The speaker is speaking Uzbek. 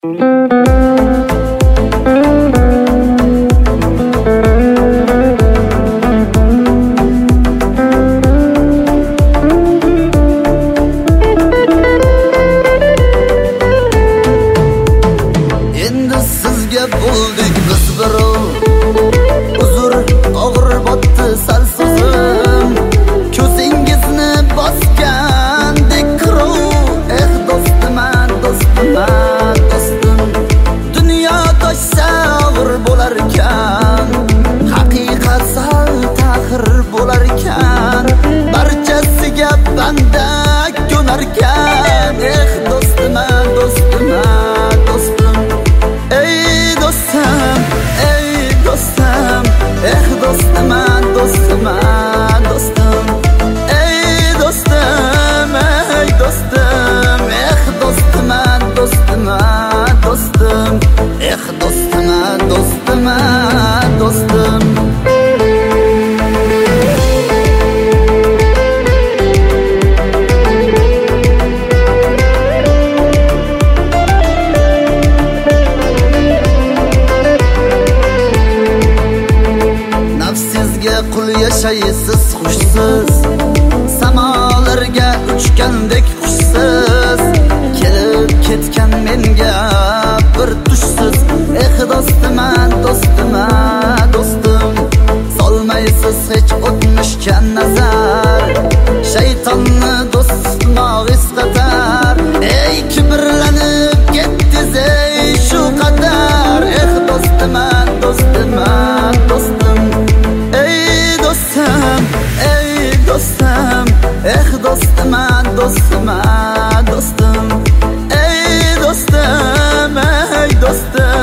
Endi sizga bo'ldik biz birov, uzr og'ir botdi sal so'zim, ko'zingizni bosgandek kirov. Do'stim, dunyo toshsa og'ir bo'lar ekan, haqiqat sal ta'xir bo'lar ekan, barchasiga banda ko'nar ekan. Do'stim, do'stim, do'stim, ey do'stim, ey do'stim, do'stim, do'stim, do'stim, ey do'stim, ey do'stim, do'stim, do'stim, do'stim, do'stim, do'stim, do'stim. Nafsizga qul yashaysiz xushsiz, samolarga uchgandek xushsiz, kelib ketgan menga bir tushsiz. Do'stim, do'stim, do'stim, solmaysiz hech o'tmishga nazar, shaytonni do'stmoq isqatar. Ey kibrlanib ketdiz ey shu qadar. Do'stim, do'stim, do'stim, ey do'stim, ey do'stim, do'stim, do'stim, do'stim, ey do'stim, ey do'stim.